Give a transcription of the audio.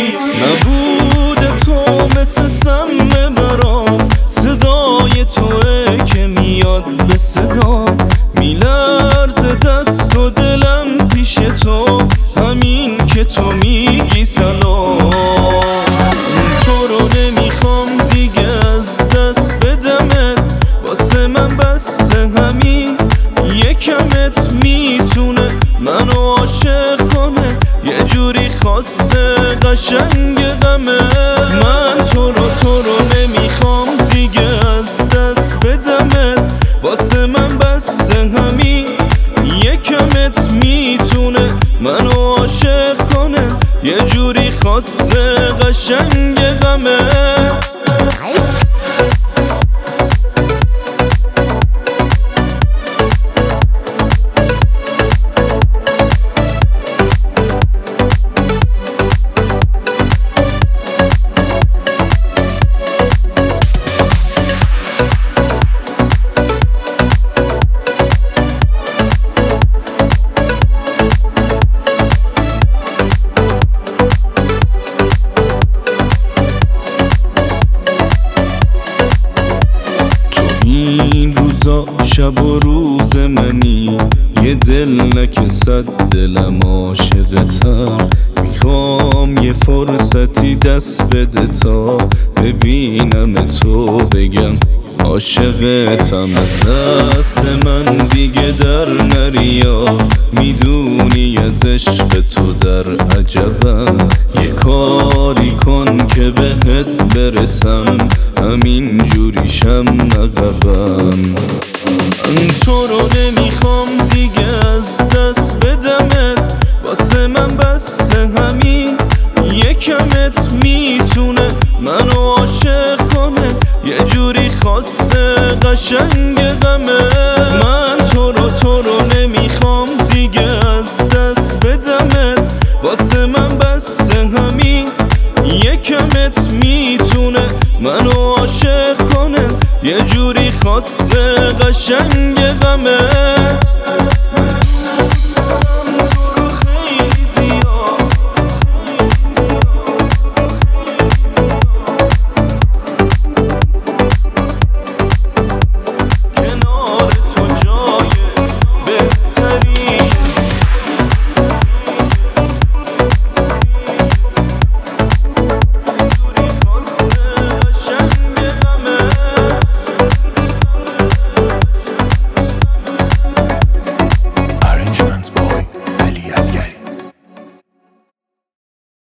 نبود تو مثل سم برام، صدای توه که میاد به صدا، میلرزه دست و دلم پیش تو، همین که تو میگی سلام. تو رو نمیخوام دیگه از دست بدمت، واسه من بسه همین یکمت میتونه منو عاشق کنه، یه جوری خاصه قشنگ غمه. من تو رو نمیخوام دیگه از دست بدمت، واسه من بسه همین یکمت میتونه منو عاشق کنه، یه جوری خاصه قشنگ غمه. این روزا شب و روز منی، یه دل نکسد دلم عاشقتم، میخوام یه فرصتی دست بده تا ببینم تو بگم عاشقتم. از دست من دیگه در نریا، میدونی از عشق تو در عجبم، یه کاری کن که بهت برسم، همین جوریشم عقبم. تو رو نمیخوام دیگه از دست بدمت، واسه من بسه همین یکمت میتونه منو عاشق کنه، یه جوری خاصه قشنگ غمه. من تو رو نمیخوام دیگه از دست بدمت، واسه من بسه همین یکمت میتونه منو عاشق کنه، یه جوری خاصه قشنگ غمه.